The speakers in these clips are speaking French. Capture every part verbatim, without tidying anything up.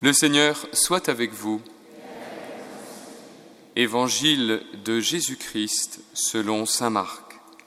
Le Seigneur soit avec vous. Évangile de Jésus-Christ selon saint Marc.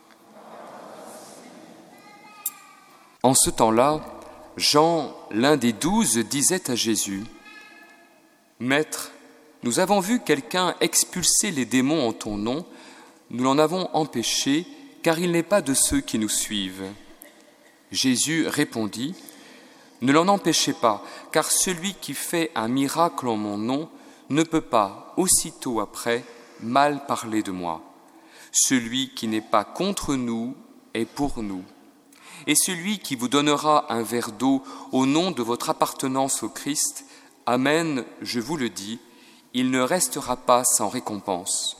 En ce temps-là, Jean, l'un des douze, disait à Jésus : « Maître, nous avons vu quelqu'un expulser les démons en ton nom, nous l'en avons empêché, car il n'est pas de ceux qui nous suivent. » Jésus répondit : « Ne l'en empêchez pas, car celui qui fait un miracle en mon nom ne peut pas, aussitôt après, mal parler de moi. Celui qui n'est pas contre nous est pour nous. Et celui qui vous donnera un verre d'eau au nom de votre appartenance au Christ, amen, je vous le dis, il ne restera pas sans récompense.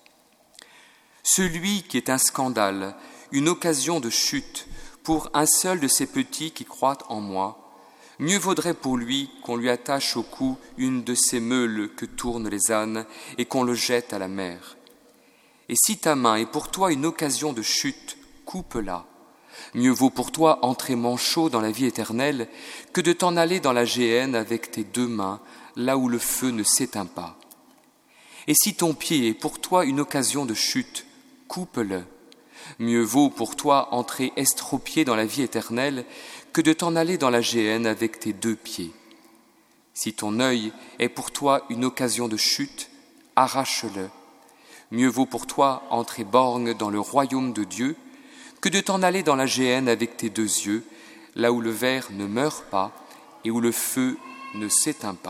Celui qui est un scandale, une occasion de chute pour un seul de ces petits qui croient en moi, mieux vaudrait pour lui qu'on lui attache au cou une de ces meules que tournent les ânes et qu'on le jette à la mer. Et si ta main est pour toi une occasion de chute, coupe-la. Mieux vaut pour toi entrer manchot dans la vie éternelle que de t'en aller dans la géhenne avec tes deux mains, là où le feu ne s'éteint pas. Et si ton pied est pour toi une occasion de chute, coupe-le. Mieux vaut pour toi entrer estropié dans la vie éternelle que de t'en aller dans la géhenne avec tes deux pieds. Si ton œil est pour toi une occasion de chute, arrache-le. Mieux vaut pour toi entrer borgne dans le royaume de Dieu que de t'en aller dans la géhenne avec tes deux yeux, là où le ver ne meurt pas et où le feu ne s'éteint pas. »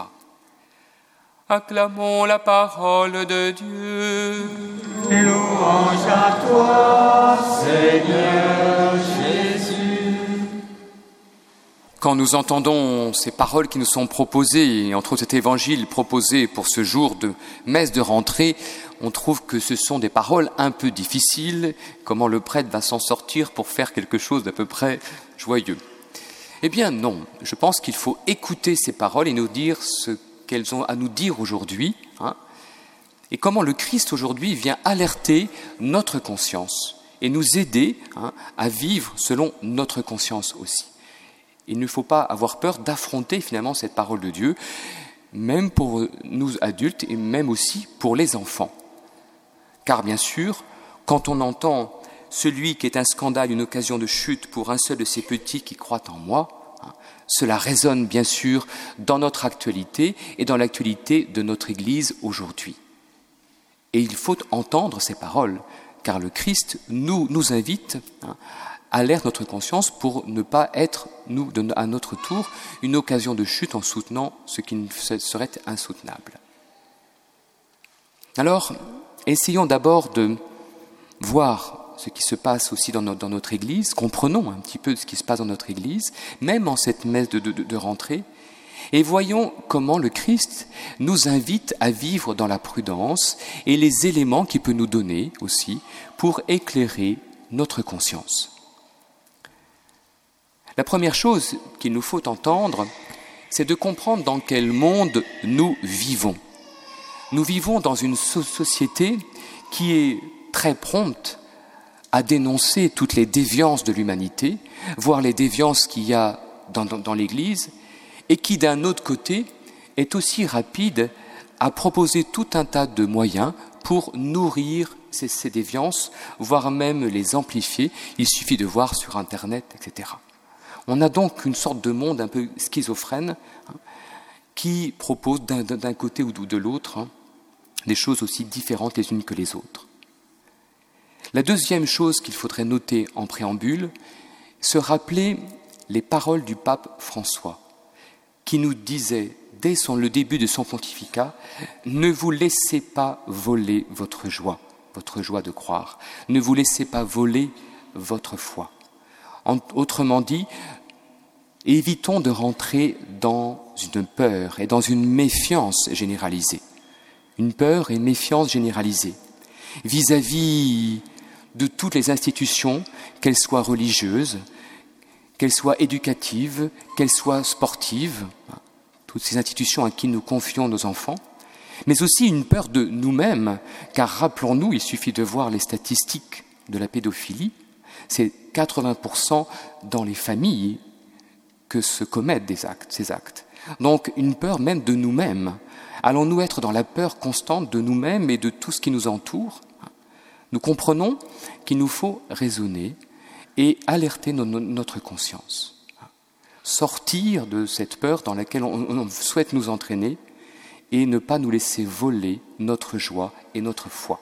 Acclamons la parole de Dieu. Louange à toi, Seigneur Jésus. Quand nous entendons ces paroles qui nous sont proposées, et entre autres cet évangile proposé pour ce jour de messe de rentrée, on trouve que ce sont des paroles un peu difficiles. Comment le prêtre va s'en sortir pour faire quelque chose d'à peu près joyeux ? Eh bien non, je pense qu'il faut écouter ces paroles et nous dire ce qu'elles ont à nous dire aujourd'hui, hein, et comment le Christ aujourd'hui vient alerter notre conscience et nous aider hein, à vivre selon notre conscience aussi. Il ne faut pas avoir peur d'affronter finalement cette parole de Dieu, même pour nous adultes et même aussi pour les enfants. Car bien sûr, quand on entend « celui qui est un scandale, une occasion de chute pour un seul de ces petits qui croient en moi », cela résonne bien sûr dans notre actualité et dans l'actualité de notre Église aujourd'hui. Et il faut entendre ces paroles, car le Christ nous, nous invite, hein, alerte notre conscience pour ne pas être, nous, de, à notre tour, une occasion de chute en soutenant ce qui serait insoutenable. Alors, essayons d'abord de voir ce qui se passe aussi dans notre, dans notre Église, comprenons un petit peu ce qui se passe dans notre Église, même en cette messe de, de, de rentrée, et voyons comment le Christ nous invite à vivre dans la prudence et les éléments qu'il peut nous donner aussi pour éclairer notre conscience. La première chose qu'il nous faut entendre, c'est de comprendre dans quel monde nous vivons. Nous vivons dans une so- société qui est très prompte à dénoncer toutes les déviances de l'humanité, voire les déviances qu'il y a dans, dans, dans l'Église, et qui, d'un autre côté, est aussi rapide à proposer tout un tas de moyens pour nourrir ces, ces déviances, voire même les amplifier. Il suffit de voir sur Internet, et cetera. On a donc une sorte de monde un peu schizophrène hein, qui propose d'un, d'un côté ou de l'autre hein, des choses aussi différentes les unes que les autres. La deuxième chose qu'il faudrait noter en préambule, se rappeler les paroles du pape François, qui nous disait, dès son, le début de son pontificat, « Ne vous laissez pas voler votre joie, votre joie de croire. Ne vous laissez pas voler votre foi. » En, autrement dit, évitons de rentrer dans une peur et dans une méfiance généralisée. Une peur et une méfiance généralisée vis-à-vis de toutes les institutions, qu'elles soient religieuses, qu'elles soient éducatives, qu'elles soient sportives, toutes ces institutions à qui nous confions nos enfants, mais aussi une peur de nous-mêmes, car rappelons-nous, il suffit de voir les statistiques de la pédophilie, c'est quatre-vingts pour cent dans les familles que se commettent des actes, ces actes. Donc une peur même de nous-mêmes. Allons-nous être dans la peur constante de nous-mêmes et de tout ce qui nous entoure ? Nous comprenons qu'il nous faut raisonner et alerter no- no- notre conscience. Sortir de cette peur dans laquelle on, on souhaite nous entraîner et ne pas nous laisser voler notre joie et notre foi.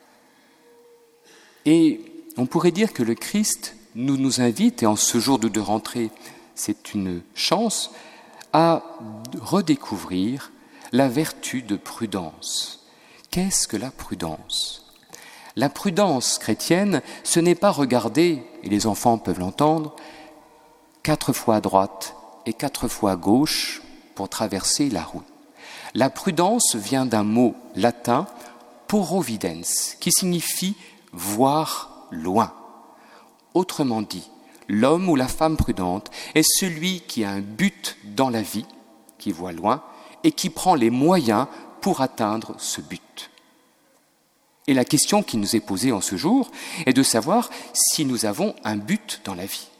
Et on pourrait dire que le Christ nous, nous invite, et en ce jour de, de rentrée, c'est une chance, à redécouvrir la vertu de prudence. Qu'est-ce que la prudence ? La prudence chrétienne, ce n'est pas regarder, et les enfants peuvent l'entendre, quatre fois à droite et quatre fois à gauche pour traverser la route. La prudence vient d'un mot latin, porovidens, qui signifie voir loin. Autrement dit, l'homme ou la femme prudente est celui qui a un but dans la vie, qui voit loin, et qui prend les moyens pour atteindre ce but. Et la question qui nous est posée en ce jour est de savoir si nous avons un but dans la vie.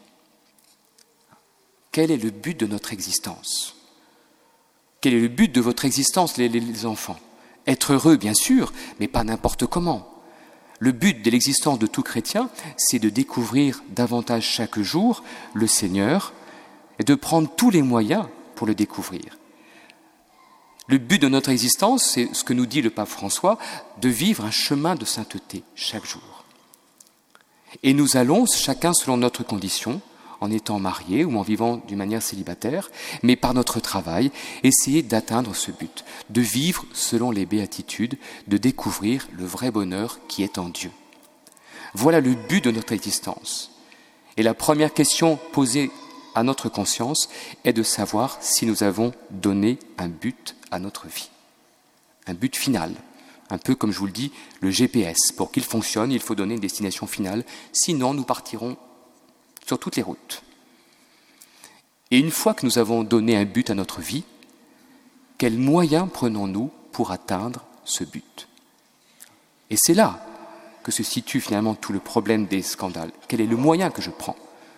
Quel est le but de notre existence ? Quel est le but de votre existence, les, les, les enfants ? Être heureux, bien sûr, mais pas n'importe comment. Le but de l'existence de tout chrétien, c'est de découvrir davantage chaque jour le Seigneur et de prendre tous les moyens pour le découvrir. Le but de notre existence, c'est ce que nous dit le pape François, de vivre un chemin de sainteté chaque jour. Et nous allons, chacun selon notre condition, en étant mariés ou en vivant d'une manière célibataire, mais par notre travail, essayer d'atteindre ce but, de vivre selon les béatitudes, de découvrir le vrai bonheur qui est en Dieu. Voilà le but de notre existence. Et la première question posée à notre conscience est de savoir si nous avons donné un but à notre vie, un but final. Un peu comme je vous le dis, le G P S. Pour qu'il fonctionne, il faut donner une destination finale, sinon nous partirons sur toutes les routes. Et une fois que nous avons donné un but à notre vie, quels moyens prenons-nous pour atteindre ce but ? Et c'est là que se situe finalement tout le problème des scandales. Quel est le moyen que je prends ?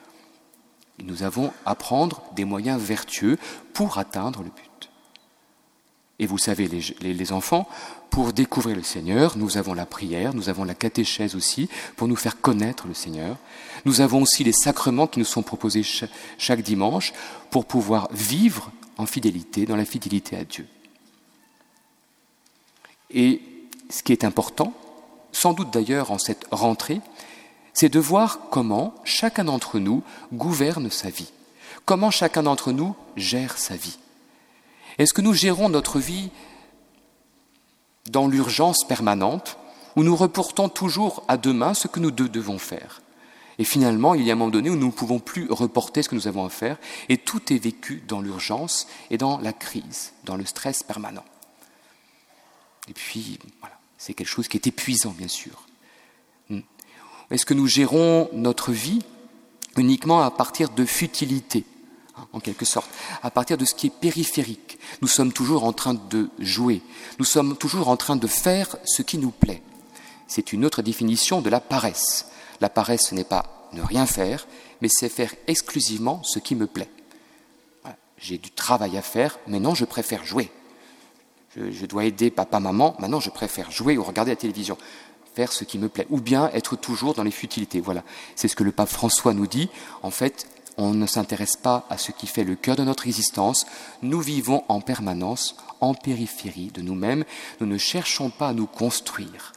Et nous avons à prendre des moyens vertueux pour atteindre le but. Et vous savez, les, les, les enfants, pour découvrir le Seigneur, nous avons la prière, nous avons la catéchèse aussi, pour nous faire connaître le Seigneur. Nous avons aussi les sacrements qui nous sont proposés chaque, chaque dimanche pour pouvoir vivre en fidélité, dans la fidélité à Dieu. Et ce qui est important, sans doute d'ailleurs en cette rentrée, c'est de voir comment chacun d'entre nous gouverne sa vie, comment chacun d'entre nous gère sa vie. Est-ce que nous gérons notre vie dans l'urgence permanente, où nous reportons toujours à demain ce que nous devons faire ? Et finalement, il y a un moment donné où nous ne pouvons plus reporter ce que nous avons à faire, et tout est vécu dans l'urgence et dans la crise, dans le stress permanent. Et puis, voilà, c'est quelque chose qui est épuisant, bien sûr. Est-ce que nous gérons notre vie uniquement à partir de futilité, en quelque sorte, à partir de ce qui est périphérique? Nous sommes toujours en train de jouer, nous sommes toujours en train de faire ce qui nous plaît. C'est une autre définition de la paresse. La paresse, ce n'est pas ne rien faire, mais c'est faire exclusivement ce qui me plaît. Voilà. J'ai du travail à faire, mais non, je préfère jouer. Je, je dois aider papa, maman, maintenant je préfère jouer ou regarder la télévision. Faire ce qui me plaît, ou bien être toujours dans les futilités. Voilà, c'est ce que le pape François nous dit. En fait, on ne s'intéresse pas à ce qui fait le cœur de notre existence. Nous vivons en permanence en périphérie de nous-mêmes. Nous ne cherchons pas à nous construire.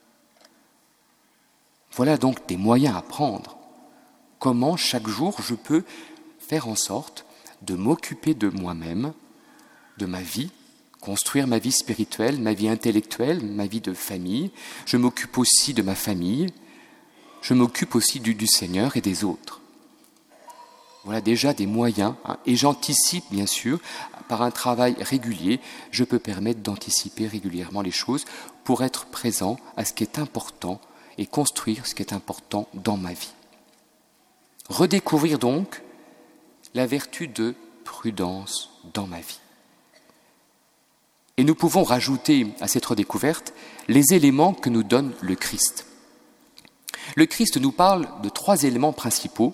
Voilà donc des moyens à prendre. Comment chaque jour je peux faire en sorte de m'occuper de moi-même, de ma vie, construire ma vie spirituelle, ma vie intellectuelle, ma vie de famille. Je m'occupe aussi de ma famille. Je m'occupe aussi du, du Seigneur et des autres. Voilà déjà des moyens. Hein, et j'anticipe, bien sûr, par un travail régulier, je peux permettre d'anticiper régulièrement les choses pour être présent à ce qui est important et construire ce qui est important dans ma vie. Redécouvrir donc la vertu de prudence dans ma vie. Et nous pouvons rajouter à cette redécouverte les éléments que nous donne le Christ. Le Christ nous parle de trois éléments principaux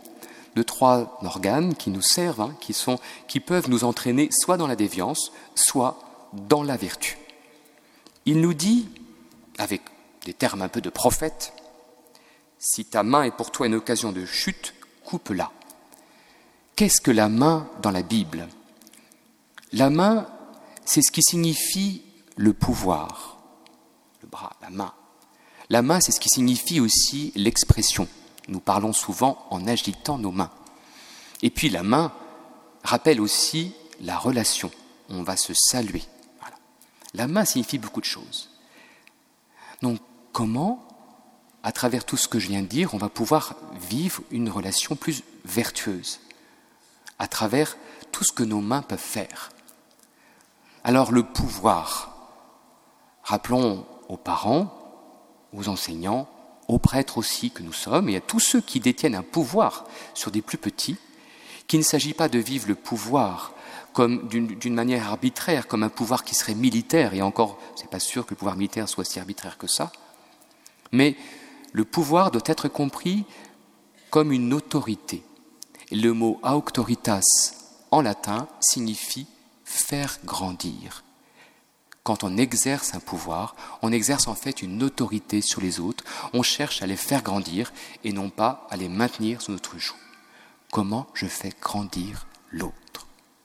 de trois organes qui nous servent, hein, qui, sont, qui peuvent nous entraîner soit dans la déviance, soit dans la vertu. Il nous dit, avec des termes un peu de prophète, « Si ta main est pour toi une occasion de chute, coupe-la. » Qu'est-ce que la main dans la Bible ? La main, c'est ce qui signifie le pouvoir, le bras, la main. La main, c'est ce qui signifie aussi l'expression. Nous parlons souvent en agitant nos mains. Et puis la main rappelle aussi la relation. On va se saluer. Voilà. La main signifie beaucoup de choses. Donc comment, à travers tout ce que je viens de dire, on va pouvoir vivre une relation plus vertueuse à travers tout ce que nos mains peuvent faire. Alors le pouvoir, rappelons aux parents, aux enseignants, aux prêtres aussi que nous sommes, et à tous ceux qui détiennent un pouvoir sur des plus petits, qu'il ne s'agit pas de vivre le pouvoir comme d'une, d'une manière arbitraire, comme un pouvoir qui serait militaire, et encore, c'est pas sûr que le pouvoir militaire soit si arbitraire que ça, mais le pouvoir doit être compris comme une autorité. Le mot auctoritas en latin signifie faire grandir. Quand on exerce un pouvoir, on exerce en fait une autorité sur les autres, on cherche à les faire grandir et non pas à les maintenir sous notre joug. Comment je fais grandir l'autre ?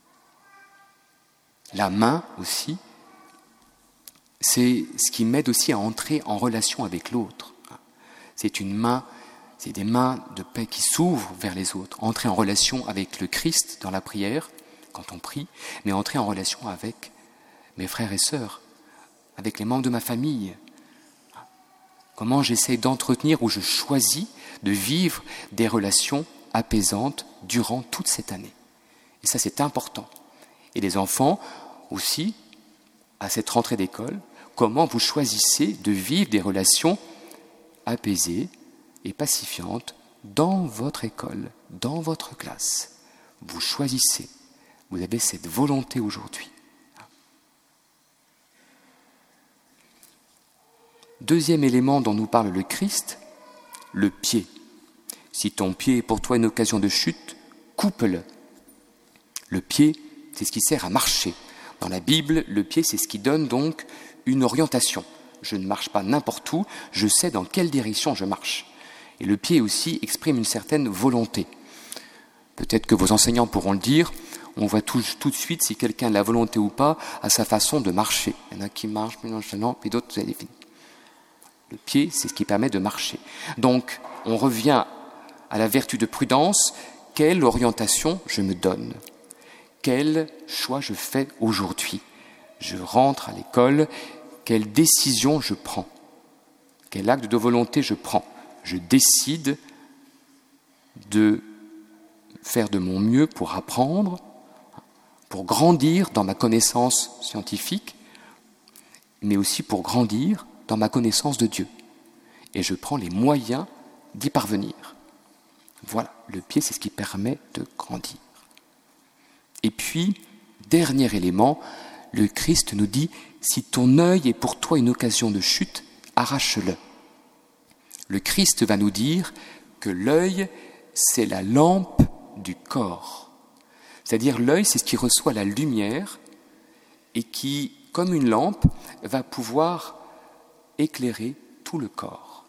La main aussi, c'est ce qui m'aide aussi à entrer en relation avec l'autre. C'est une main, c'est des mains de paix qui s'ouvrent vers les autres. Entrer en relation avec le Christ dans la prière, quand on prie, mais entrer en relation avec mes frères et sœurs, avec les membres de ma famille. Comment j'essaie d'entretenir ou je choisis de vivre des relations apaisantes durant toute cette année. Et ça, c'est important. Et les enfants aussi, à cette rentrée d'école, comment vous choisissez de vivre des relations apaisées et pacifiantes dans votre école, dans votre classe. Vous choisissez. Vous avez cette volonté aujourd'hui. Deuxième élément dont nous parle le Christ, le pied. Si ton pied est pour toi une occasion de chute, coupe-le. Le pied, c'est ce qui sert à marcher. Dans la Bible, le pied, c'est ce qui donne donc une orientation. Je ne marche pas n'importe où, je sais dans quelle direction je marche. Et le pied aussi exprime une certaine volonté. Peut-être que vos enseignants pourront le dire, on voit tout, tout de suite si quelqu'un a la volonté ou pas à sa façon de marcher. Il y en a qui marchent plus nonchalant, puis d'autres, vous avez fini. Le pied, c'est ce qui permet de marcher. Donc, on revient à la vertu de prudence. Quelle orientation je me donne ? Quel choix je fais aujourd'hui ? Je rentre à l'école, quelle décision je prends ? Quel acte de volonté je prends ? Je décide de faire de mon mieux pour apprendre, pour grandir dans ma connaissance scientifique, mais aussi pour grandir dans ma connaissance de Dieu. Et je prends les moyens d'y parvenir. Voilà, le pied, c'est ce qui permet de grandir. Et puis, dernier élément, le Christ nous dit, si ton œil est pour toi une occasion de chute, arrache-le. Le Christ va nous dire que l'œil, c'est la lampe du corps. C'est-à-dire l'œil, c'est ce qui reçoit la lumière et qui, comme une lampe, va pouvoir éclairer tout le corps.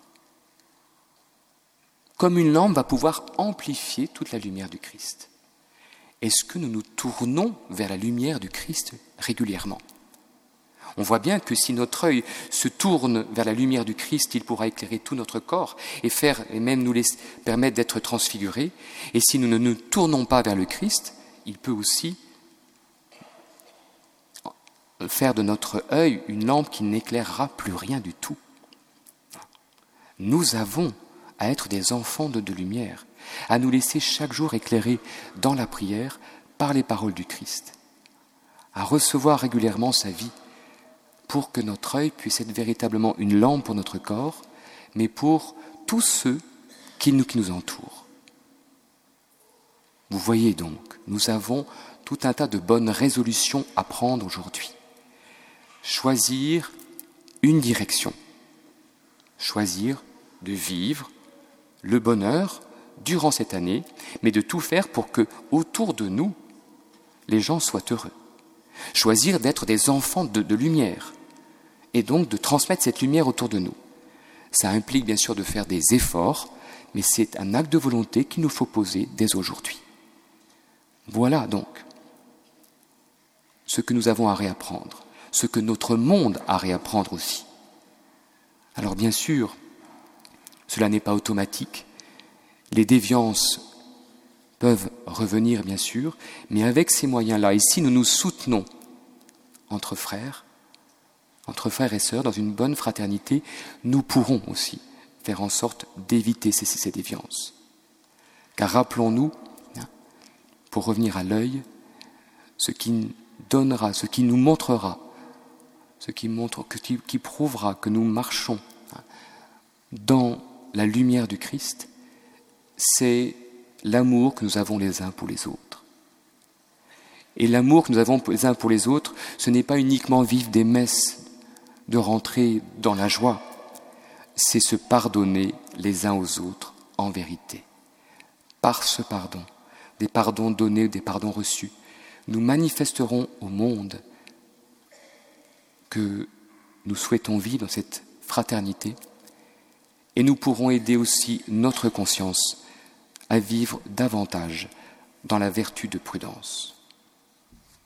Comme une lampe va pouvoir amplifier toute la lumière du Christ. Est-ce que nous nous tournons vers la lumière du Christ régulièrement ? On voit bien que si notre œil se tourne vers la lumière du Christ, il pourra éclairer tout notre corps et faire et même nous laisser, permettre d'être transfigurés. Et si nous ne nous tournons pas vers le Christ, il peut aussi faire de notre œil une lampe qui n'éclairera plus rien du tout. Nous avons à être des enfants de, de lumière, à nous laisser chaque jour éclairer dans la prière par les paroles du Christ, à recevoir régulièrement sa vie pour que notre œil puisse être véritablement une lampe pour notre corps, mais pour tous ceux qui nous, qui nous entourent. Vous voyez donc, nous avons tout un tas de bonnes résolutions à prendre aujourd'hui. Choisir une direction, choisir de vivre le bonheur durant cette année, mais de tout faire pour que, autour de nous, les gens soient heureux. Choisir d'être des enfants de, de lumière, et donc de transmettre cette lumière autour de nous. Ça implique bien sûr de faire des efforts, mais c'est un acte de volonté qu'il nous faut poser dès aujourd'hui. Voilà donc ce que nous avons à réapprendre, ce que notre monde a à réapprendre aussi. Alors bien sûr, cela n'est pas automatique. Les déviances peuvent revenir, bien sûr, mais avec ces moyens-là, et si nous nous soutenons entre frères, entre frères et sœurs, dans une bonne fraternité, nous pourrons aussi faire en sorte d'éviter ces, ces déviances. Car rappelons-nous, hein, pour revenir à l'œil, ce qui donnera, ce qui nous montrera, ce qui, montre, qui, qui prouvera que nous marchons hein, dans la lumière du Christ, c'est l'amour que nous avons les uns pour les autres. Et l'amour que nous avons les uns pour les autres, ce n'est pas uniquement vivre des messes, de rentrer dans la joie, c'est se pardonner les uns aux autres en vérité. Par ce pardon, des pardons donnés, des pardons reçus, nous manifesterons au monde que nous souhaitons vivre dans cette fraternité et nous pourrons aider aussi notre conscience à vivre davantage dans la vertu de prudence.